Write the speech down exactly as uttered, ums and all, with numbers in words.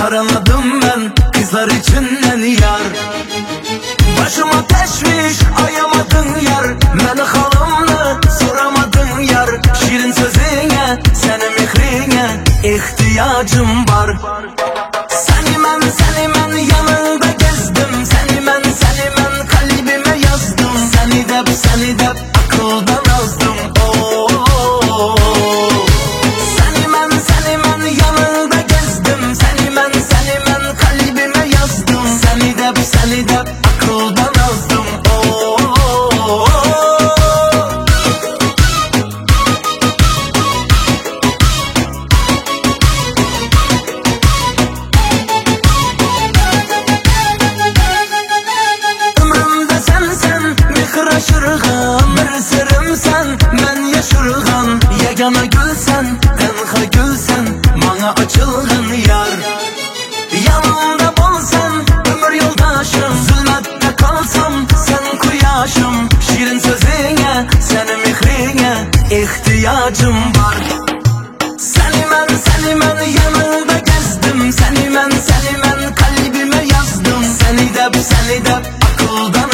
Aramadım ben kızlar içinden yar. Başıma teşviş ayamadın yar. Məni halımlı soramadın yar. Şirin sözüne senin mihrine ihtiyacım var. Seni ben seni ben yanında gezdim. Seni ben seni ben kalbime yazdım. Seni de seni de akıldan azdım. Oh, oh, oh. Seni ben seni ben yanında gezdim. Seni ben seni ben kalbime yazdım. Seni de seni de akıldan azdım. Oh, oh, oh. Ömrümde sensen mihra aşırgan. Bir sırımsan ben yaşırgan. Yegana gülsen tenha gülsen bana açılgan yar. Yanımda bolsan ömür yoldaşım. Zulmette kalsam sen kuyaşım. Şirin sözüne senin mihrine ihtiyacım var. Seni ben seni ben yanında gezdim. Seni ben seni ben kalbime yazdım. Seni de seni de akıldan